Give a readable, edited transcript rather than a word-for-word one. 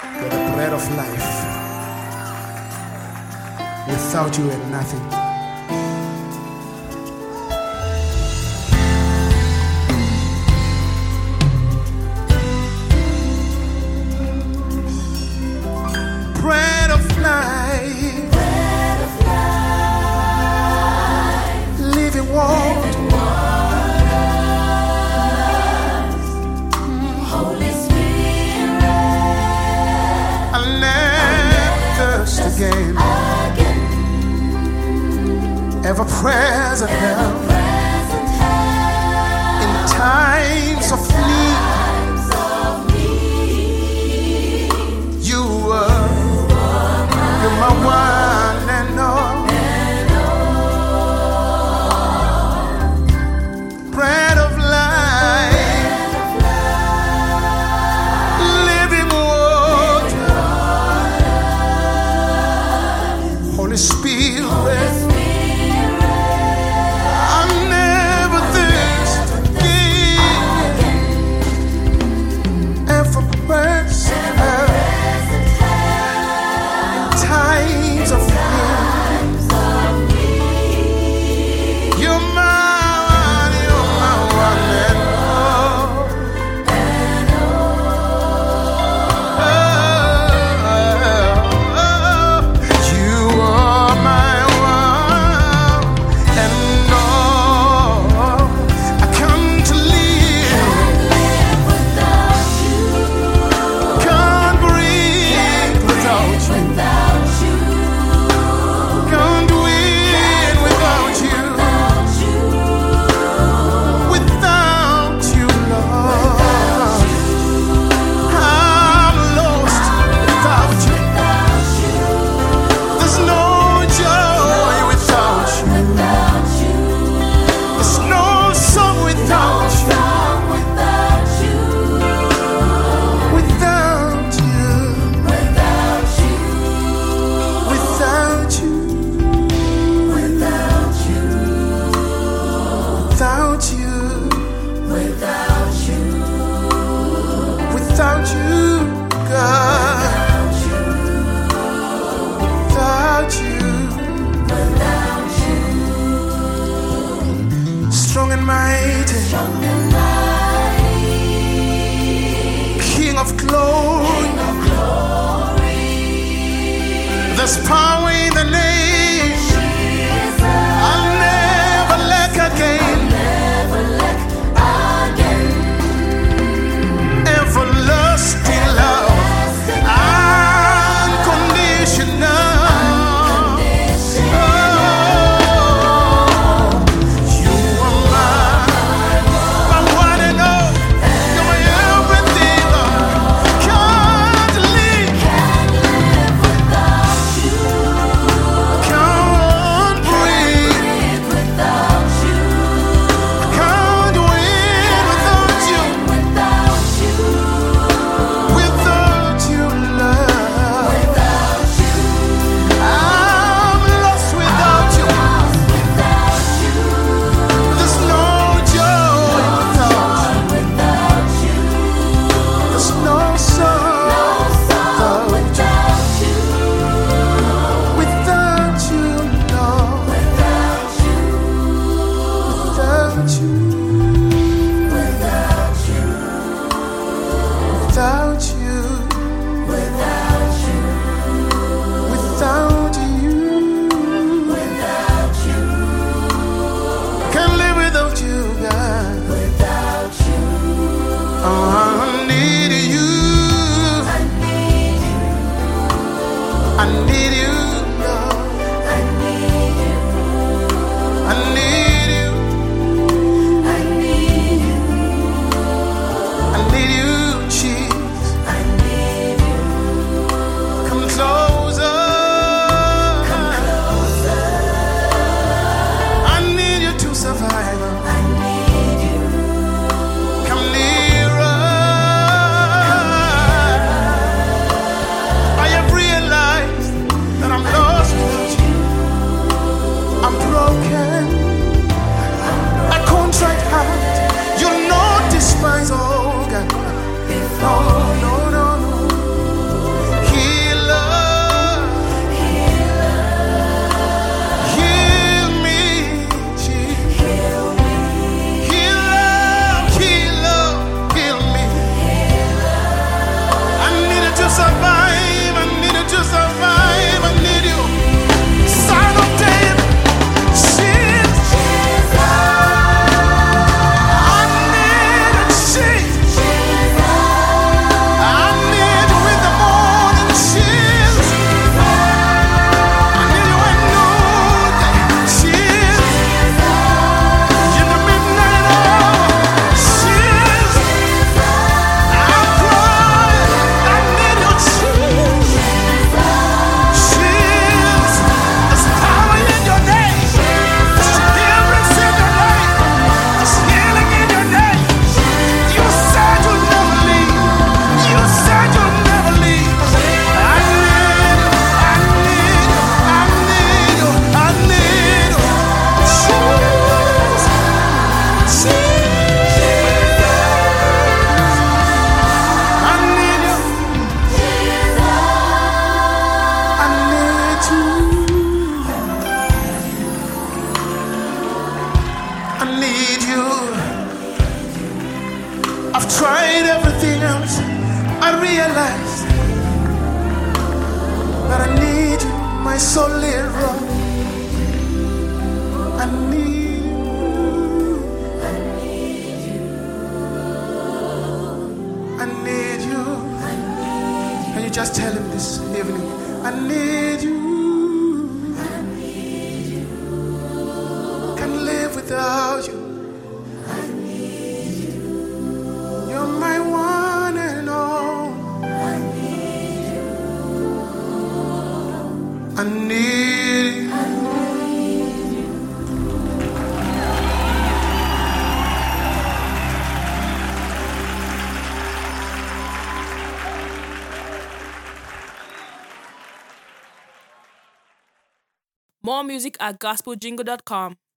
You're the bread of life. Without you, we're nothing. Bread of life, bread of life, living water, Holy Spirit, I'll never thirst again. Ever present help in times of need. You're my one and all. Bread of life, living water, Holy Spirit, I'll never thirst again. Ever present times of need. You're my one and all. You are my one and all. I come to live without you, can't breathe without you. Can't win without you. Without you, Lord. I'm lost without you. There's no joy without you. There's no song without you. Without you. Without you. Without you, without you, God, without you, strong and mighty, King of glory, there's power in the name. I'll never lack again. Everlasting love, unconditional. You are my one and all. You're my everything, Lord. Can't live without you. realize that I need you, my solid rock. I need you. I need you. Can you just tell him this evening? I need you. Can't live without you. You're my one and all. I need you. More music at gospeljingle.com.